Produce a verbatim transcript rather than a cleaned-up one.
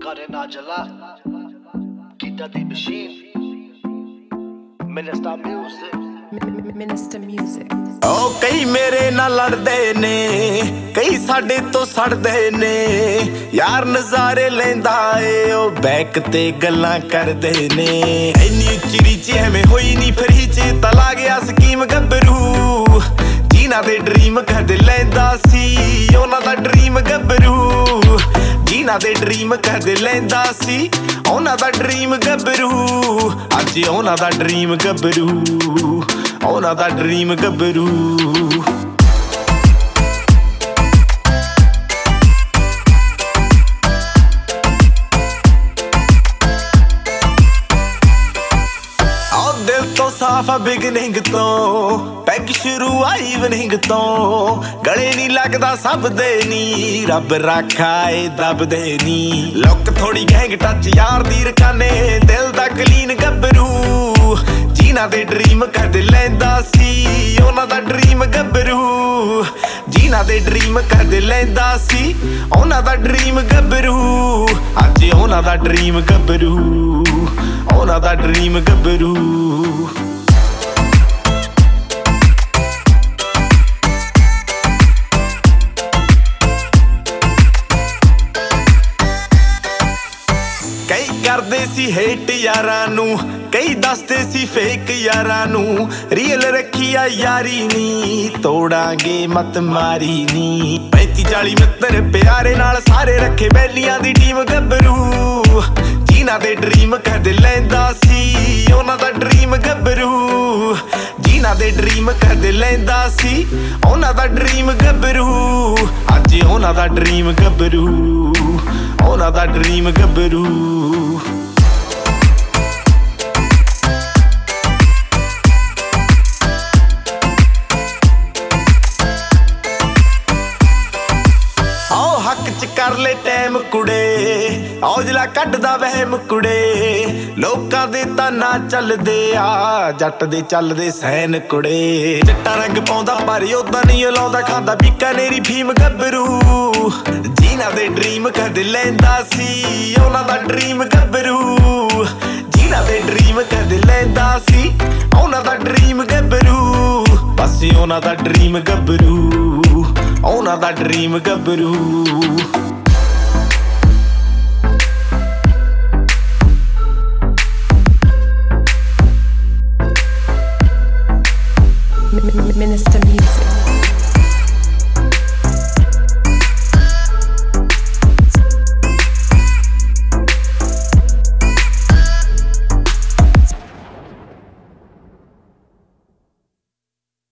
Cut it Najala, Kita the Machine, Minister Music. Minister Music. ਓ ਕਈ ਮੇਰੇ ਨਾਲ ਲੜਦੇ ਨੇ, ਕਈ ਸਾਡੇ ਤੋਂ ਸੜਦੇ ਨੇ, ਯਾਰ ਨਜ਼ਾਰੇ ਲੈਂਦਾ ਏ ਉਹ ਬੈਕ ਤੇ ਗੱਲਾਂ ਕਰਦੇ ਨੇ। ਇੰਨੀ ਉੱਚੀ ਰੀਚ ਐਵੇਂ ਹੋਈ ਨਹੀਂ ਫਿਰ ਹੀ ਚੇਤਾ ਲਾ ਗਿਆ ਸਕੀਮ ਗੱਭਰੂ, ਜਿਨ੍ਹਾਂ ਦੇ ਡ੍ਰੀਮ ਕਦੇ ਲੈਂਦਾ ਸੀ ਉਹਨਾਂ ਦਾ ਡ੍ਰੀਮ ਗੱਭਰੂ, ਜਿਨ੍ਹਾਂ ਦੇ ਡ੍ਰੀਮ ਕਦੇ ਲੈਂਦਾ ਸੀ ਉਹਨਾਂ ਦਾ ਡ੍ਰੀਮ ਗੱਭਰੂ, ਅੱਜ ਉਹਨਾਂ ਦਾ ਡ੍ਰੀਮ ਗੱਭਰੂ, ਉਹਨਾਂ ਦਾ ਡ੍ਰੀਮ ਗੱਭਰੂ। ਦਿਲ ਤੋਂ ਸਾਫ ਆ ਬਿਗਨਿੰਗ ਤੋਂ, ਪੈਗ ਸ਼ੁਰੂ ਆ ਈਵਨਿੰਗ ਤੋਂ, ਗਲੇ ਨਹੀਂ ਲੱਗਦਾ ਸਭ ਦੇ ਨੀ, ਰੱਬ ਰਾਖਾ ਏ ਦੱਬਦੇ ਨੀ। ਲੁੱਕ ਥੋੜੀ ਗੈਂਗ ਟੱਚ ਯਾਰ ਦੀ ਰਕਾਨੇ, ਦਿਲ ਦਾ ਕਲੀਨ ਗੱਭਰੂ, ਜਿਨ੍ਹਾਂ ਦੇ ਡ੍ਰੀਮ ਕਦੇ ਲੈਂਦਾ ਸੀ ਉਹਨਾਂ ਦਾ ਡ੍ਰੀਮ ਗੱਭਰੂ, ਜਿਨ੍ਹਾਂ ਦੇ ਡ੍ਰੀਮ ਕਦੇ ਲੈਂਦਾ ਸੀ ਉਹਨਾਂ ਦਾ ਡ੍ਰੀਮ ਗੱਭਰੂ, ਅੱਜ ਉਹਨਾਂ ਦਾ ਡ੍ਰੀਮ ਗੱਭਰੂ, ਉਹਨਾਂ ਦਾ ਡ੍ਰੀਮ ਗੱਭਰੂ। ਕਈ ਕਰਦੇ ਸੀ ਹੇਟ ਯਾਰਾਂ ਨੂੰ, ਕਈ ਦੱਸਦੇ ਸੀ ਫੇਕ ਯਾਰਾਂ ਨੂੰ, ਰੀਅਲ ਰੱਖੀ ਆ ਯਾਰੀ ਨੀ, ਤੋੜਾਂਗੇ ਮਤ ਮਾਰੀ ਨੀ। ਪੈਂਤੀ ਚਾਲੀ ਮਿੱਤਰ ਪਿਆਰੇ ਨਾਲ ਸਾਰੇ ਰੱਖੇ ਬੈਲੀਆਂ ਦੀ ਟੀਮ ਗੱਭਰੂ, ਜਿਨ੍ਹਾਂ ਦੇ ਡ੍ਰੀਮ ਕਦੇ ਲੈਂਦਾ ਸੀ ਉਹਨਾਂ ਦਾ ਡ੍ਰੀਮ ਗੱਭਰੂ, ਜਿਨ੍ਹਾਂ ਦੇ ਡ੍ਰੀਮ ਕਦੇ ਲੈਂਦਾ ਸੀ ਉਹਨਾਂ ਦਾ ਡ੍ਰੀਮ ਗੱਭਰੂ, ਅੱਜ ਉਹਨਾਂ ਦਾ ਡ੍ਰੀਮ ਗੱਭਰੂ, ਉਹਨਾਂ ਦਾ ਡ੍ਰੀਮ ਗੱਭਰੂ। ਹੱਕ ਚ ਕਰ ਲੈ ਟੈਮ ਕੁੜੇ, ਔਜਲਾ ਕੱਢਦਾ ਵਹਿਮ ਕੁੜੇ, ਲੋਕਾਂ ਦੇ ਤਾਂ ਨਾ ਚੱਲਦੇ ਆ ਜੱਟ ਦੇ ਚੱਲਦੇ ਸੈਨ ਕੁੜੇ। ਚਿੱਟਾ ਰੰਗ ਪਾਉਂਦਾ ਪਰ ਓਦਾਂ ਨਹੀਂ ਲਾਉਂਦਾ, ਖਾਂਦਾ ਬੀਕਾਨੇਰੀ ਫੀਮ ਗੱਭਰੂ, ਜਿਨ੍ਹਾਂ ਦੇ ਡ੍ਰੀਮ ਕਦੇ ਲੈਂਦਾ ਸੀ ਉਹਨਾਂ ਦਾ ਡ੍ਰੀਮ ਗੱਭਰੂ, ਜਿਨ੍ਹਾਂ ਦੇ ਡ੍ਰੀਮ ਕਦੇ ਲੈਂਦਾ ਸੀ ਉਹਨਾਂ ਦਾ ਡ੍ਰੀਮ ਗੱਭਰੂ, ਬਸ ਉਹਨਾਂ ਦਾ ਡ੍ਰੀਮ ਗੱਭਰੂ, ਉਹਨਾਂ ਦਾ ਡ੍ਰੀਮ ਗੱਭਰੂ।